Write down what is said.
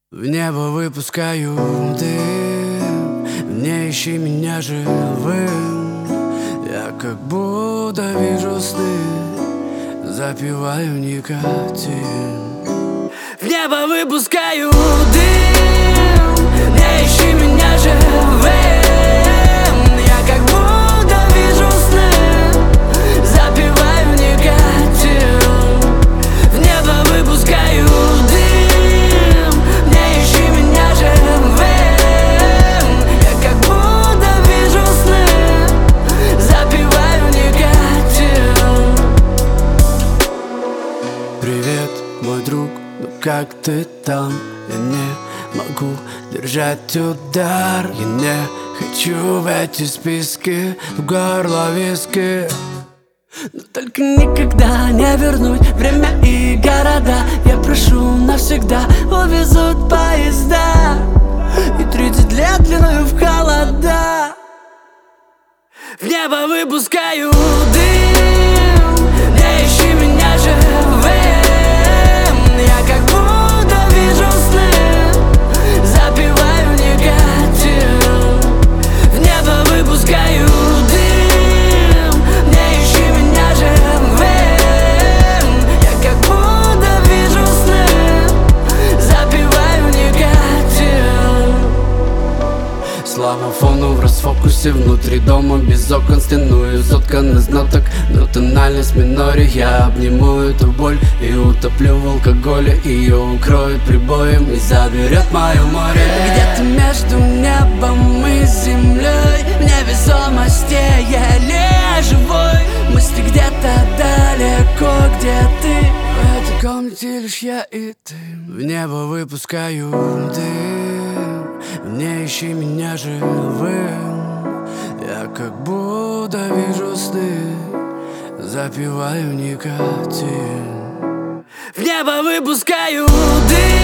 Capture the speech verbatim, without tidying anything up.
В небо выпускаю дым, не ищи меня живым. Я как будто вижу сны, запиваю никотин. В небо выпускаю дым, не ищи меня живым. Я как будто вижу сны, запиваю никотин. В небо выпускаю дым, не ищи меня живым. Я как будто вижу сны, запиваю никотин. Привет, мой друг, ну как ты там? Я не могу держать удар. Я не хочу в эти списки, в горло виски. Но только никогда не вернуть время и города. Я прошу, навсегда увезут поезда и тридцать лет длиною в холода. В небо выпускаю дым, не ищи меня живым. Я как будто вижу сны, запиваю никотин. В небо выпускаю дым, не ищи меня живым. Я как будто вижу сны, запиваю никотин. Слава фону в расфокусе внутри дома, без окон стеную соткан из ноток, но тональность в миноре. Я обниму эту боль и утоплю в алкоголе. Ее укроет прибоем и заберет мое море. Где-то между небом и землей, в невесомости еле живой. Мысли где-то далеко, где ты. В этой комнате лишь я и ты. В небо выпускаю дым, не ищи меня живым. Я как будто вижу сны, запиваю никотин. В небо выпускаю дым.